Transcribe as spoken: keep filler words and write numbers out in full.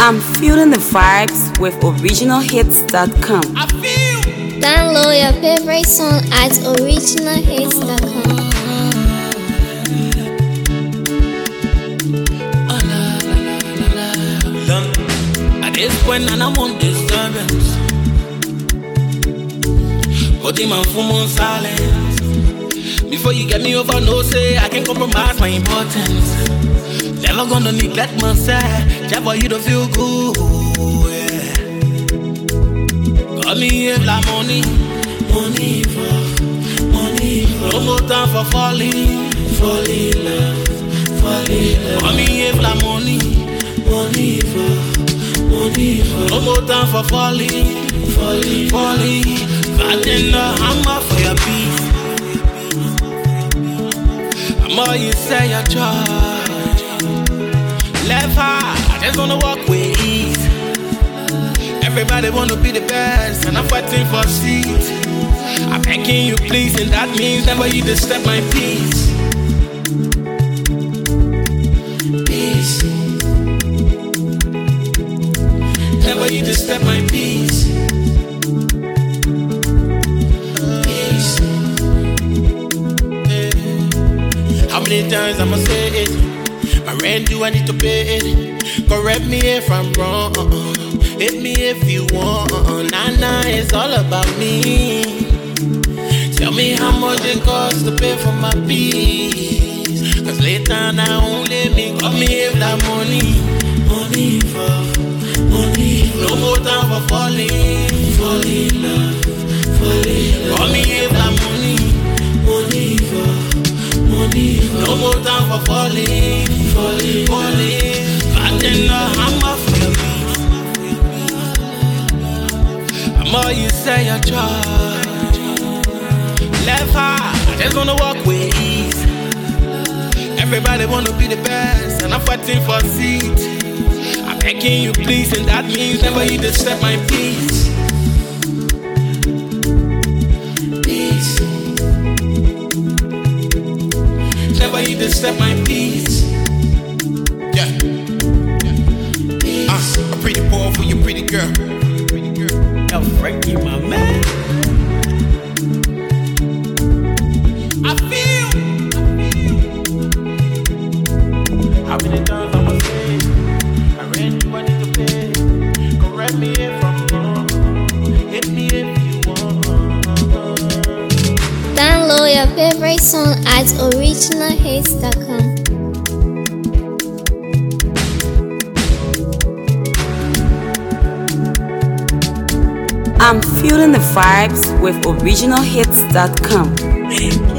I'm feeling the vibes with original hits dot com. I feel. Download your favorite song at original hits dot com. At this point, and I'm on disturbance. Put him on full moon silence. Before you get me over, no say I can't compromise my importance. Never gonna neglect myself, just for you to feel good. Yeah. Got me here like money, money for, money for. No more time for falling, falling in love, falling in love. Got me here like money, money for, money for. No more time for falling, falling, falling. But in the hammer for your peace. I'm all you say you try. Left high, I just wanna walk with ease. Everybody wanna be the best, and I'm fighting for a seat. I'm begging you please, and that means never you disturb my peace. Peace. Never you disturb my peace. Peace. How many times I'ma say it? My rent due, I need to pay it. Correct me if I'm wrong. Hit me if you want. Nah, nah, it's all about me. Tell me how much it costs to pay for my peace. Cause later now only me. Got me if that money. Money for, money for. No more time for falling. Falling in love, falling in love. Got me if that money. Money for, money for. No more time for falling. Falling, falling. I didn't know how much for your beat. I'm all you say you try. Left high, I just wanna walk with ease. Everybody wanna be the best, and I'm fighting for a seat. I'm begging you please, and that means never you disturb my peace. Peace. Never you disturb my peace. Yeah. Uh, a pretty boy for your pretty girl. Yo, Frankie, my man. I feel. How many times I'ma say? I rent you, I need to pay. Correct me if I'm wrong. Hit me if you want. Download your favorite song at original hits dot com. I'm feeling the vibes with original hits dot com.